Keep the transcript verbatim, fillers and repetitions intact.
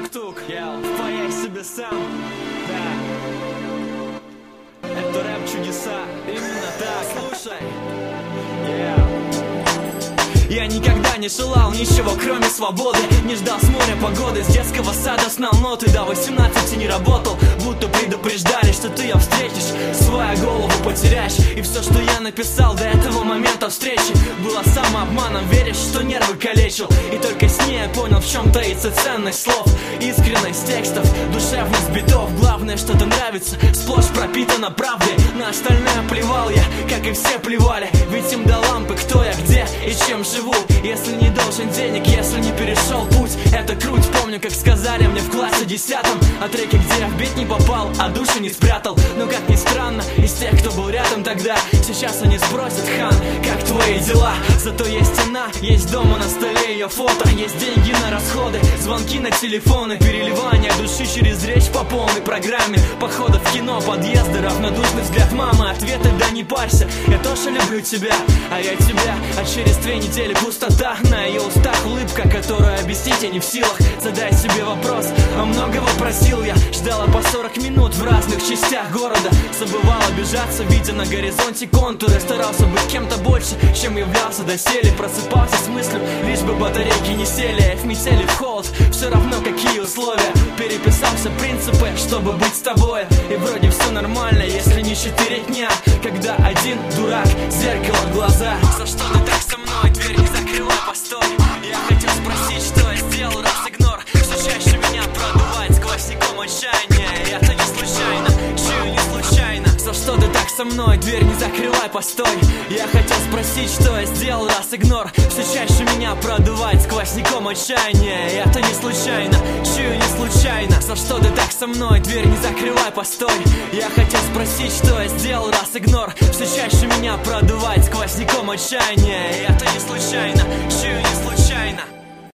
тук-тук, впаяй себе сам. Да, это рэп чудеса. Именно так, слушай. Yeah. Я никогда не желал ничего, кроме свободы. Не ждал с моря погоды, с детского сада знал ноты. До восемнадцати не работал, будто предупреждали, что ты ее встретишь, свою голову потеряешь. И все, что я написал до этого момента встречи, было самообманом, веришь, что нервы калечил. И только с ней я понял, в чем таится ценность слов, искренность текстов, душевность битов. Главное, что-то нравится, сплошь пропитано правдой. На остальное плевал я, как и все плевали. Ведь им до лампы, кто я, где и чем живу. Если не должен денег, если не перешел путь, это круть. Помню, как сказали мне в классе десятом о треке, где я в бит не попал, а душу не спрятал. Но как ни странно, из тех, кто был рядом тогда, сейчас они спросят: хан, как твои дела? Зато есть она, есть дома на столе ее фото, есть деньги на расходы, звонки на телефоны, переливание души через речь по полной программе, походы в кино, подъезды, равнодушный взгляд мамы, ответы: да не парься, я тоже люблю тебя, а я тебя. А через две недели пустота, на ее устах улыбка, которую объяснить я не в силах. Задай себе вопрос, а многого просил я. Ждала по сорок минут в разных частях города, забывал обижаться, видя на горизонте контуры. Старался быть кем-то больше, чем являлся доселе. Просыпался с мыслью, лишь бы батарейки не сели. В метели, в холод, все равно какие условия. Переписался принципы, чтобы быть с тобой. И вроде все нормально, если не четыре дня, когда один дурак, зеркало в глаза. За что ты так со мной? Дверь не закрывай, постой. Я хотел спросить, что я сделал, раз игнор все чаще меня продувает сквозняком отчаяния. И это не случайно, чую не случайно. За что ты так со мной? Дверь не закрывай, постой. Я хотел спросить, что я сделал, раз игнор все чаще меня продувает сквозняком отчаяния. И это не случайно, чую не случайно. За что ты так со мной? Дверь не закрывай, постой. Я хотел спросить, что я сделал, раз игнор все чаще меня продувает сквозняком отчаяния. И это не случайно, чую не случайно.